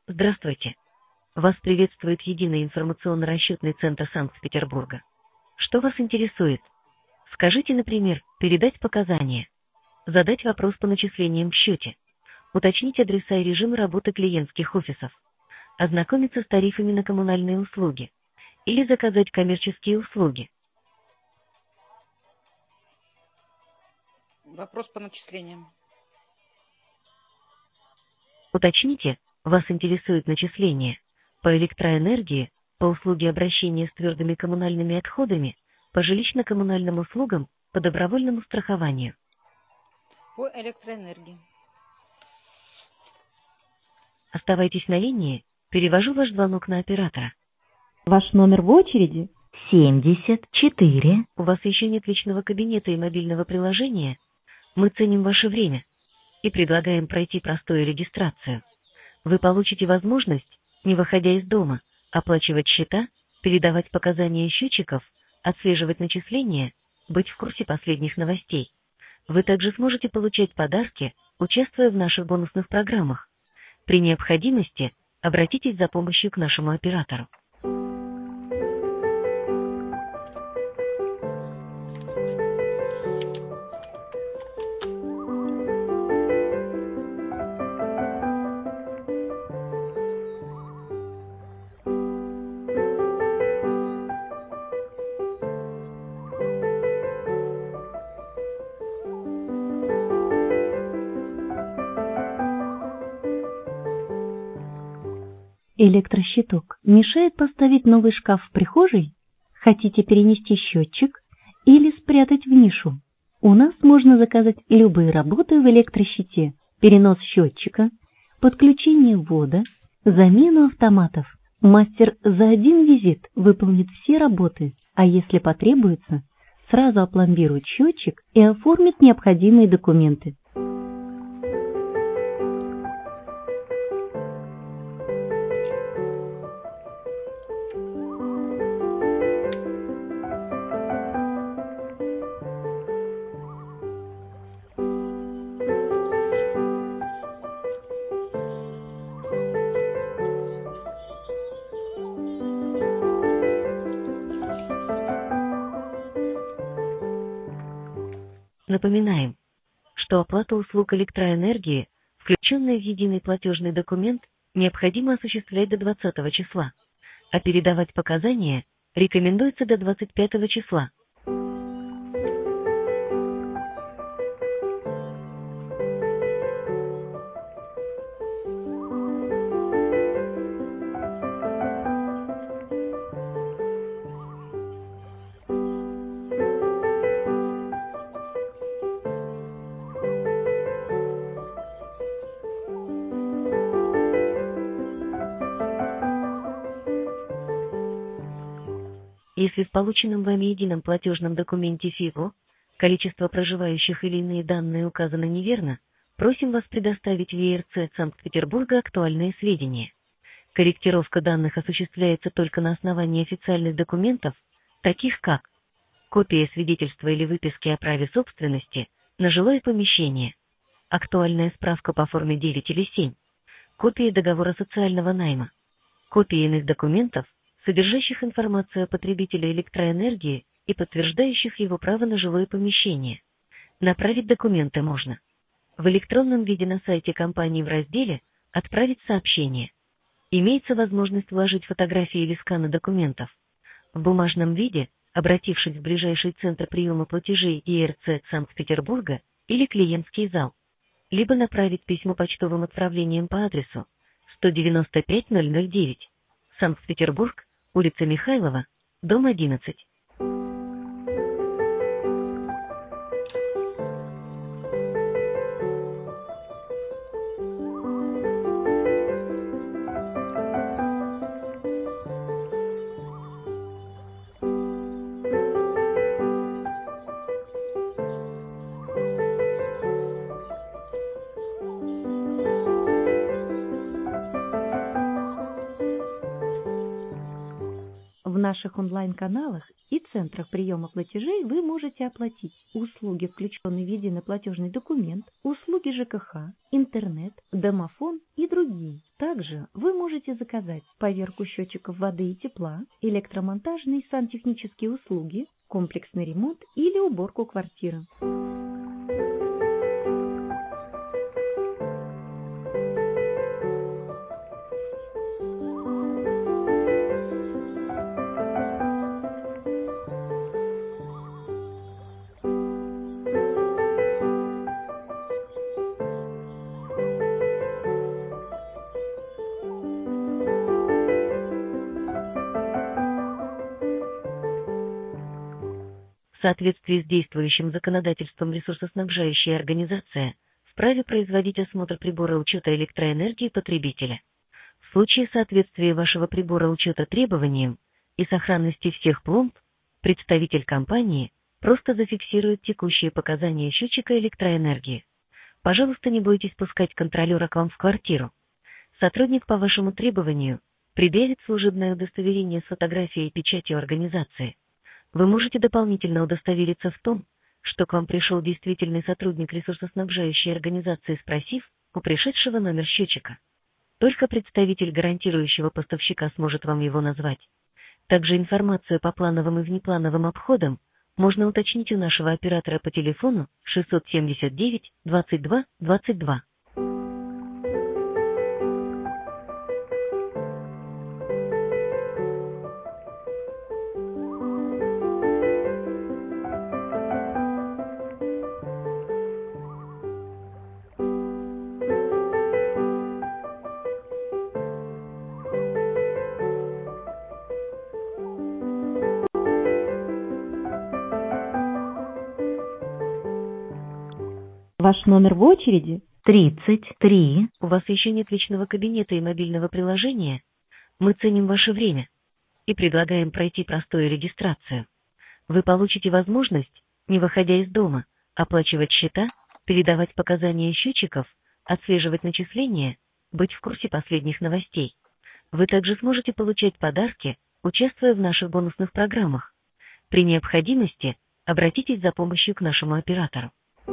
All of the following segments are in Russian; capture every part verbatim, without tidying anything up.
Здравствуйте. Вас приветствует Единый информационно-расчетный центр Санкт-Петербурга. Что вас интересует? Скажите, например, передать показания, задать вопрос по начислениям в счете, уточнить адреса и режимы работы клиентских офисов, ознакомиться с тарифами на коммунальные услуги или заказать коммерческие услуги. Вопрос по начислениям. Уточните, вас интересует начисление по электроэнергии, по услуге обращения с твердыми коммунальными отходами, по жилищно-коммунальным услугам, по добровольному страхованию. По электроэнергии. Оставайтесь на линии, перевожу ваш звонок на оператора. Ваш номер в очереди семьдесят четыре. У вас еще нет личного кабинета и мобильного приложения? Мы ценим ваше время и предлагаем пройти простую регистрацию. Вы получите возможность, не выходя из дома, оплачивать счета, передавать показания счетчиков, отслеживать начисления, быть в курсе последних новостей. Вы также сможете получать подарки, участвуя в наших бонусных программах. При необходимости обратитесь за помощью к нашему оператору. Электрощиток мешает поставить новый шкаф в прихожей? Хотите перенести счетчик или спрятать в нишу? У нас можно заказать любые работы в электрощите: перенос счетчика, подключение ввода, замену автоматов. Мастер за один визит выполнит все работы, а если потребуется, сразу опломбирует счетчик и оформит необходимые документы. Напоминаем, что оплата услуг электроэнергии, включенная в единый платежный документ, необходимо осуществлять до двадцатого числа, а передавать показания рекомендуется до двадцать пятого числа. Если в полученном вами едином платежном документе ФИВО количество проживающих или иные данные указано неверно, просим вас предоставить в ЕРЦ Санкт-Петербурга актуальные сведения. Корректировка данных осуществляется только на основании официальных документов, таких как копия свидетельства или выписки о праве собственности на жилое помещение, актуальная справка по форме девять или семь, копия договора социального найма, копии иных документов, содержащих информацию о потребителе электроэнергии и подтверждающих его право на жилое помещение. Направить документы можно в электронном виде на сайте компании в разделе «Отправить сообщение». Имеется возможность вложить фотографии или сканы документов. В бумажном виде, обратившись в ближайший центр приема платежей ЕРЦ Санкт-Петербурга или клиентский зал, либо направить письмо почтовым отправлением по адресу сто девяносто пять ноль ноль девять, Санкт-Петербург, улица Михайлова, дом одиннадцать. В наших онлайн-каналах и центрах приема платежей вы можете оплатить услуги, включенные в единый платежный документ, услуги ЖКХ, интернет, домофон и другие. Также вы можете заказать поверку счетчиков воды и тепла, электромонтажные и сантехнические услуги, комплексный ремонт или уборку квартиры. В соответствии с действующим законодательством ресурсоснабжающая организация вправе производить осмотр прибора учета электроэнергии потребителя. В случае соответствия вашего прибора учета требованиям и сохранности всех пломб, представитель компании просто зафиксирует текущие показания счетчика электроэнергии. Пожалуйста, не бойтесь пускать контролера к вам в квартиру. Сотрудник по вашему требованию предъявит служебное удостоверение с фотографией и печатью организации. Вы можете дополнительно удостовериться в том, что к вам пришел действительный сотрудник ресурсоснабжающей организации, спросив у пришедшего номер счетчика. Только представитель гарантирующего поставщика сможет вам его назвать. Также информацию по плановым и внеплановым обходам можно уточнить у нашего оператора по телефону шестьсот семьдесят девять двадцать два двадцать два. Ваш номер в очереди тридцать три. У вас еще нет личного кабинета и мобильного приложения? Мы ценим ваше время и предлагаем пройти простую регистрацию. Вы получите возможность, не выходя из дома, оплачивать счета, передавать показания счетчиков, отслеживать начисления, быть в курсе последних новостей. Вы также сможете получать подарки, участвуя в наших бонусных программах. При необходимости обратитесь за помощью к нашему оператору.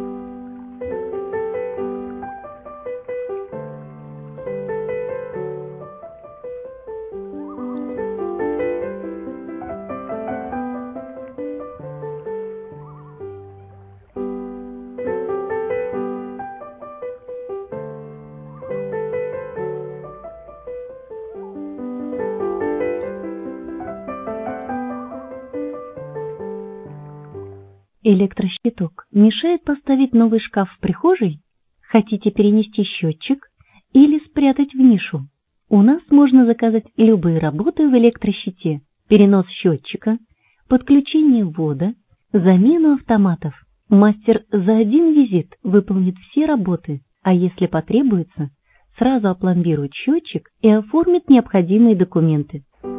Электрощиток мешает поставить новый шкаф в прихожей? Хотите перенести счетчик или спрятать в нишу? У нас можно заказать любые работы в электрощите: перенос счетчика, подключение ввода, замену автоматов. Мастер за один визит выполнит все работы, а если потребуется, сразу опломбирует счетчик и оформит необходимые документы.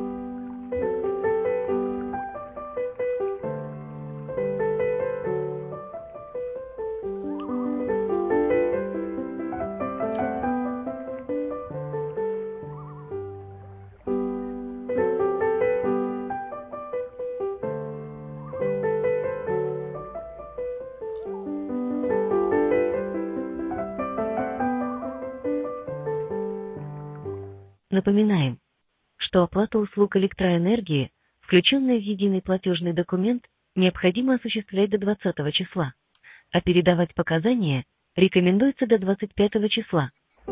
Напоминаем, что оплата услуг электроэнергии, включенная в единый платежный документ, необходимо осуществлять до двадцатого числа, а передавать показания рекомендуется до двадцать пятого числа.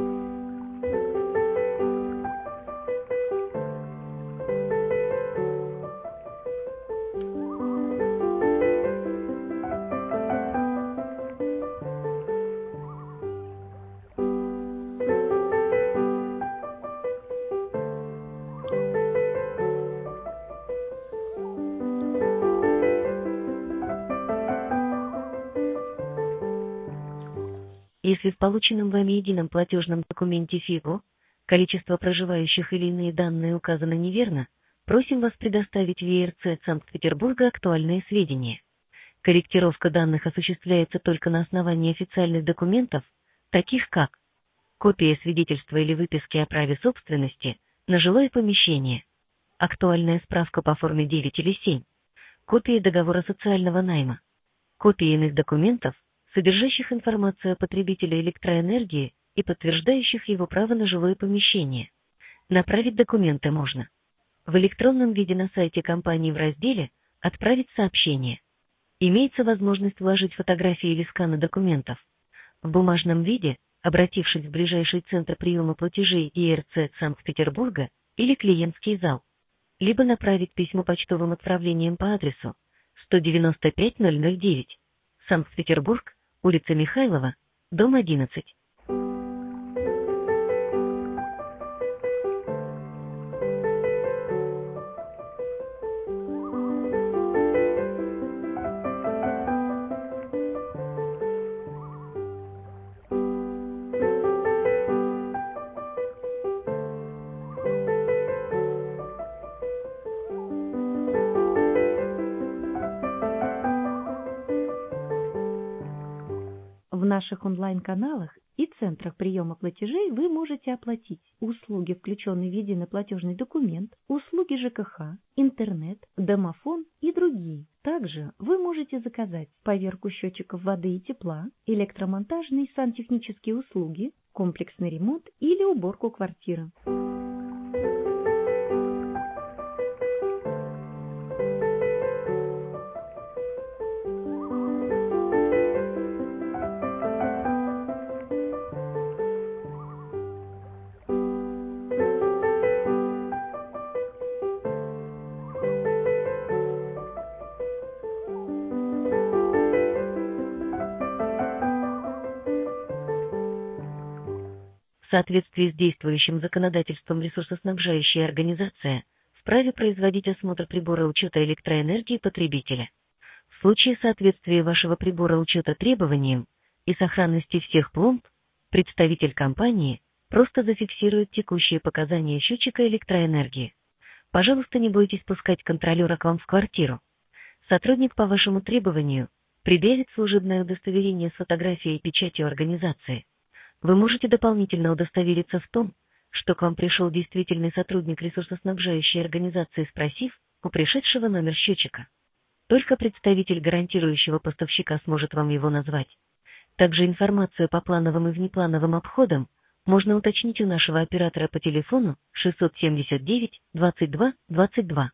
Если в полученном вами едином платежном документе ФИГО количество проживающих или иные данные указано неверно, просим вас предоставить в ЕРЦ Санкт-Петербурга актуальные сведения. Корректировка данных осуществляется только на основании официальных документов, таких как копия свидетельства или выписки о праве собственности на жилое помещение, актуальная справка по форме девять или семь, копии договора социального найма, копии иных документов, содержащих информацию о потребителе электроэнергии и подтверждающих его право на жилое помещение. Направить документы можно в электронном виде на сайте компании в разделе «Отправить сообщение». Имеется возможность вложить фотографии или сканы документов. В бумажном виде, обратившись в ближайший центр приема платежей ИРЦ Санкт-Петербурга или клиентский зал, либо направить письмо почтовым отправлением по адресу сто девяносто пять ноль ноль девять, Санкт-Петербург, улица Михайлова, дом одиннадцать. В наших онлайн-каналах и центрах приема платежей вы можете оплатить услуги, включенные в единый платежный документ, услуги ЖКХ, интернет, домофон и другие. Также вы можете заказать поверку счетчиков воды и тепла, электромонтажные и сантехнические услуги, комплексный ремонт или уборку квартиры. В соответствии с действующим законодательством ресурсоснабжающая организация вправе производить осмотр прибора учета электроэнергии потребителя. В случае соответствия вашего прибора учета требованиям и сохранности всех пломб, представитель компании просто зафиксирует текущие показания счетчика электроэнергии. Пожалуйста, не бойтесь пускать контролера к вам в квартиру. Сотрудник по вашему требованию предъявит служебное удостоверение с фотографией и печатью организации. Вы можете дополнительно удостовериться в том, что к вам пришел действительный сотрудник ресурсоснабжающей организации, спросив у пришедшего номер счетчика. Только представитель гарантирующего поставщика сможет вам его назвать. Также информацию по плановым и внеплановым обходам можно уточнить у нашего оператора по телефону шестьсот семьдесят девять двадцать два двадцать два.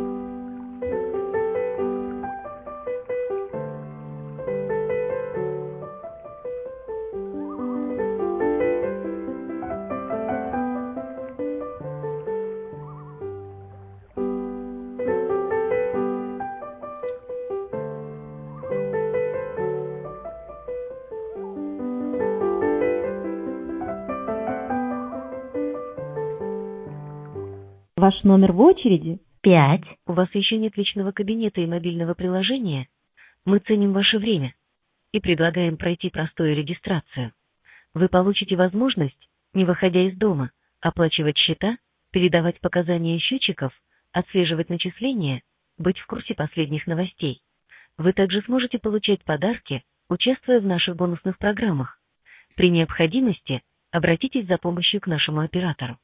Ваш номер в очереди? Пять. У вас еще нет личного кабинета и мобильного приложения? Мы ценим ваше время и предлагаем пройти простую регистрацию. Вы получите возможность, не выходя из дома, оплачивать счета, передавать показания счетчиков, отслеживать начисления, быть в курсе последних новостей. Вы также сможете получать подарки, участвуя в наших бонусных программах. При необходимости обратитесь за помощью к нашему оператору.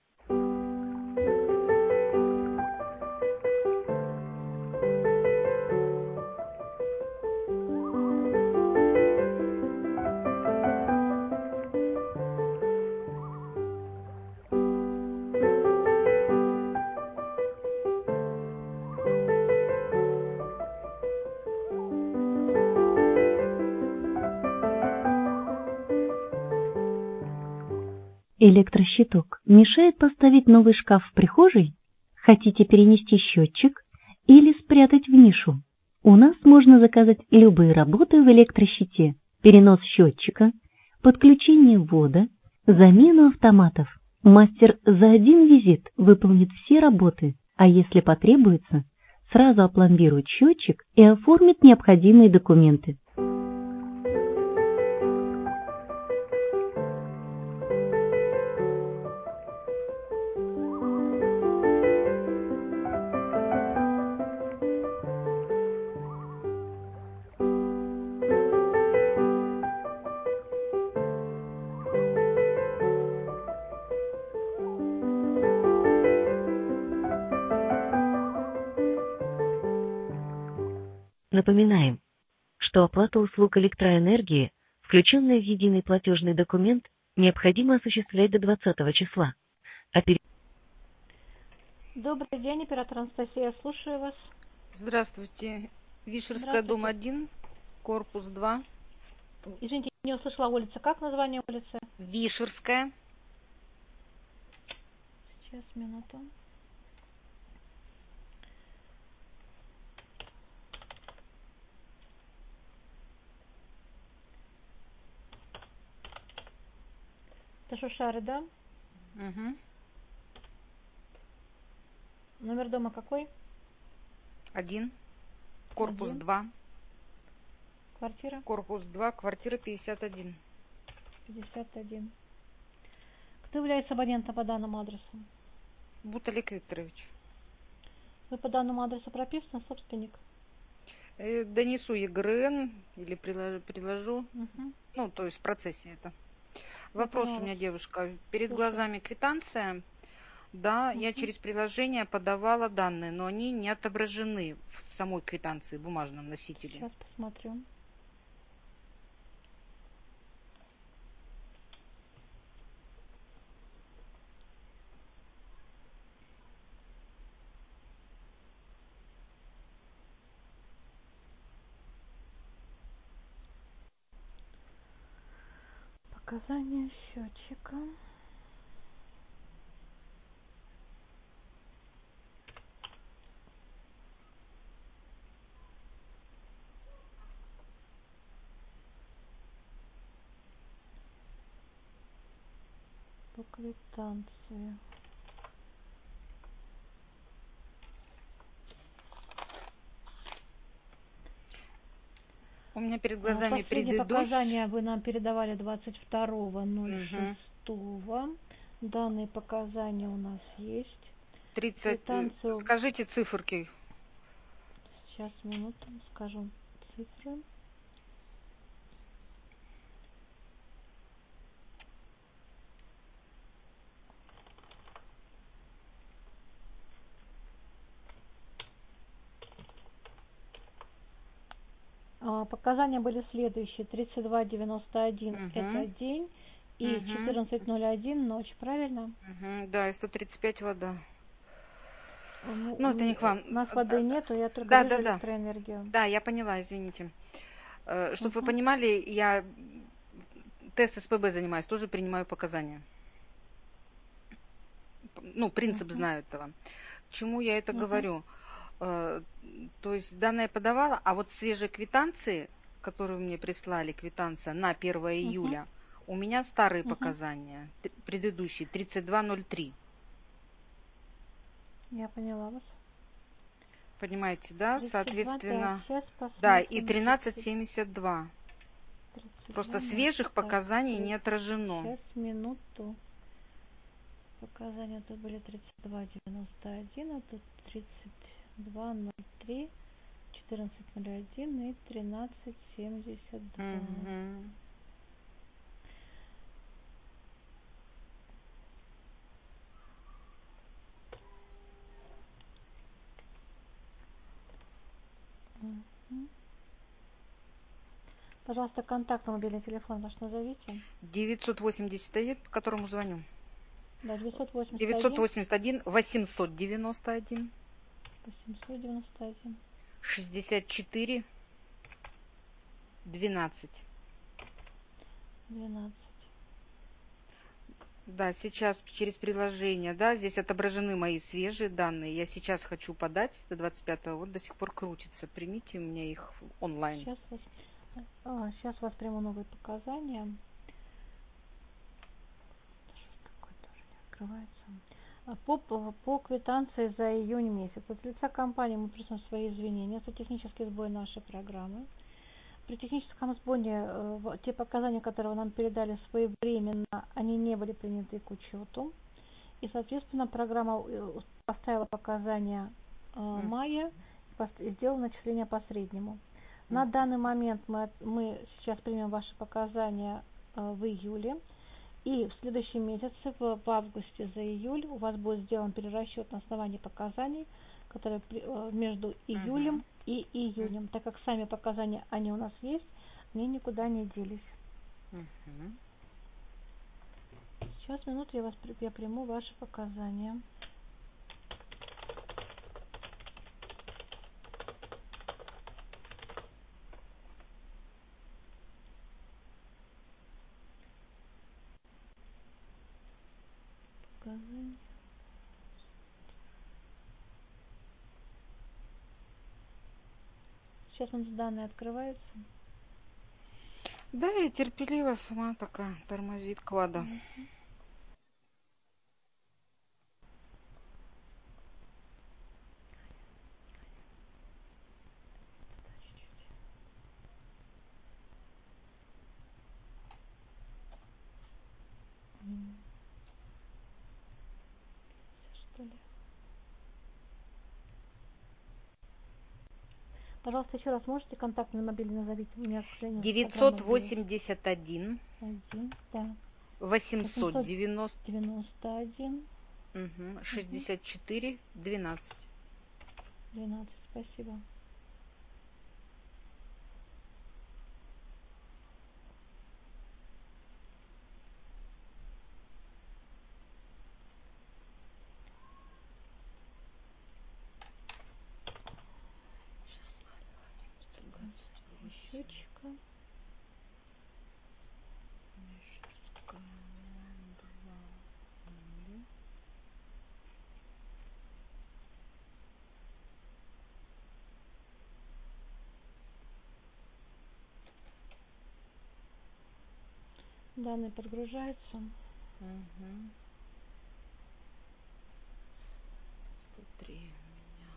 Электрощиток мешает поставить новый шкаф в прихожей? Хотите перенести счетчик или спрятать в нишу? У нас можно заказать любые работы в электрощите: перенос счетчика, подключение ввода, замену автоматов. Мастер за один визит выполнит все работы, а если потребуется, сразу опломбирует счетчик и оформит необходимые документы. Напоминаем, что оплата услуг электроэнергии, включенная в единый платежный документ, необходимо осуществлять до двадцатого числа. А перед... Добрый день, оператор Анастасия, слушаю вас. Здравствуйте. Вишерская, дом один, корпус два. Извините, не услышала улица. Как название улицы? Вишерская. Сейчас, минуту. Это Шушары, да? Угу. Номер дома какой? Один. Корпус Один. два. Квартира? Корпус два, квартира пятьдесят один. пятьдесят один. Кто является абонентом по данному адресу? Буталик Викторович. Вы по данному адресу прописаны, собственник? Э, донесу ЕГРН или приложу, приложу. Угу. Ну, то есть в процессе это. Вопрос у меня, девушка. Перед Слушаю. глазами квитанция. Да, Угу. я через приложение подавала данные, но они не отображены в самой квитанции, в бумажном носителе. Сейчас посмотрю. Показания счетчика. По квитанции. У меня перед глазами Последние предыдущий. показания вы нам передавали двадцать второго ноль шестого. Угу. Данные показания у нас есть. тридцать. Квитанцию... Скажите циферки. Сейчас, минуту, скажу цифры. Показания были следующие. тридцать два девяносто один угу. Это день и угу. четырнадцать ноль один ночь, правильно? Угу. Да, и сто тридцать пять вода. Ну, ну это не к вам. У нас воды нету, я только да, вижу да, электроэнергию. Да, я поняла, извините. Чтобы угу. вы понимали, я тест СПБ занимаюсь, тоже принимаю показания. Ну, принцип угу. знаю этого. К чему я это угу. говорю? То есть данные подавала, а вот свежие квитанции, которые мне прислали, квитанция на первое июля, у меня старые uh-huh. показания, предыдущие, тридцать два ноль три. Я поняла вас. Понимаете, да? тридцать два, соответственно, да, да, и тринадцать семьдесят два. Просто свежих показаний тридцать, не отражено. Сейчас, минуту. Показания тут были тридцать два девяносто один, а тут тридцать два ноль три, четырнадцать ноль один и тринадцать семьдесят два. Угу. Угу. Пожалуйста, контакт на мобильный телефон ваш назовите. девятьсот восемьдесят один, по которому звоню. Да, девятьсот восемьдесят один. девятьсот восемьдесят один, восемьсот девяносто один. восемьсот девяносто один. шестьдесят четыре, двенадцать. двенадцать. Да, сейчас через приложение, да, здесь отображены мои свежие данные. Я сейчас хочу подать до двадцать пятого, вот до сих пор крутится. Примите у меня их онлайн. Сейчас вас, а, сейчас вас приму новые показания. Что такое, тоже не открывается. По, по, по квитанции за июнь месяц. От лица компании мы просим свои извинения. Это технический сбой нашей программы. При техническом сбое э, те показания, которые нам передали своевременно, они не были приняты к учету. И, соответственно, программа поставила показания э, мая и сделала начисление по среднему. На данный момент мы, мы сейчас примем ваши показания э, в июле. И в следующем месяце, в, в августе за июль, у вас будет сделан перерасчет на основании показаний которая между июлем угу. и июнем. Так как сами показания, они у нас есть, они никуда не делись. Угу. Сейчас, минуту, я, вас, я приму ваши показания. Показания. Сейчас у нас данные открываются. Да, я терпеливо сама такая, тормозит квада. Mm-hmm. Mm. Что ли? Пожалуйста, еще раз можете контактный мобильный назовите? У меня, к сожалению, девятьсот восемьдесят один. Один, да. восемьсот девяносто. девяносто один. Угу. шестьдесят четыре двенадцать. двенадцать, спасибо. Счетчика. Данные подгружаются. Угу. сто три у меня.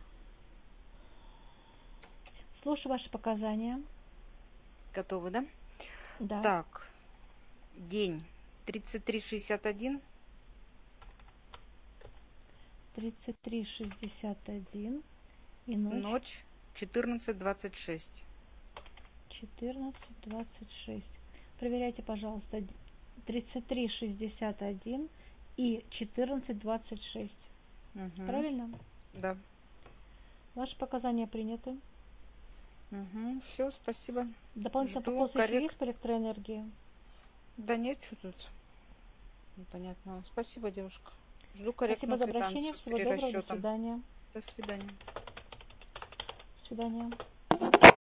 Слушаю ваши показания. Готовы, да? Да. Так, день тридцать три шестьдесят один. тридцать три шестьдесят один. И ночь. Ночь четырнадцать двадцать шесть. четырнадцать двадцать шесть. Проверяйте, пожалуйста, тридцать три шестьдесят один и четырнадцать двадцать шесть. Угу. Правильно? Да. Ваши показания приняты. Угу. Все, спасибо. Дополнительные Жду вопросы коррект... еще есть по электроэнергии? Да нет, что тут непонятного. Спасибо, девушка. Жду корректную Спасибо за обращение. квитанцию с Всего доброго. До перерасчетом. свидания. До свидания. До свидания.